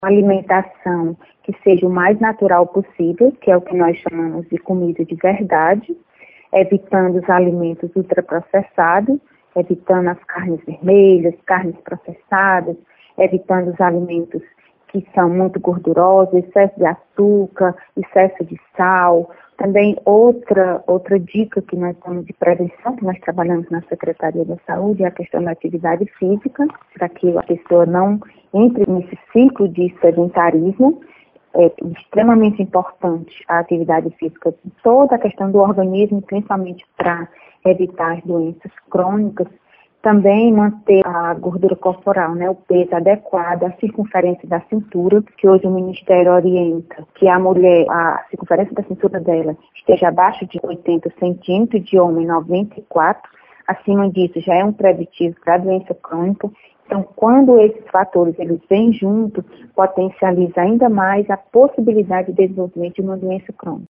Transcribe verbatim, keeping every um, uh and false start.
alimentação que seja o mais natural possível, que é o que nós chamamos de comida de verdade, evitando os alimentos ultraprocessados, evitando as carnes vermelhas, carnes processadas, evitando os alimentos que são muito gordurosos, excesso de açúcar, excesso de sal. Também outra, outra dica que nós temos de prevenção, que nós trabalhamos na Secretaria da Saúde, é a questão da atividade física, para que a pessoa não entre nesse ciclo de sedentarismo. É extremamente importante a atividade física, toda a questão do organismo, principalmente para evitar as doenças crônicas. Também manter a gordura corporal, né, o peso adequado, a circunferência da cintura, que hoje o Ministério orienta que a mulher, a circunferência da cintura dela esteja abaixo de oitenta centímetros, de homem noventa e quatro, acima disso já é um preditivo para a doença crônica. Então, quando esses fatores eles vêm juntos, potencializa ainda mais a possibilidade de desenvolvimento de uma doença crônica.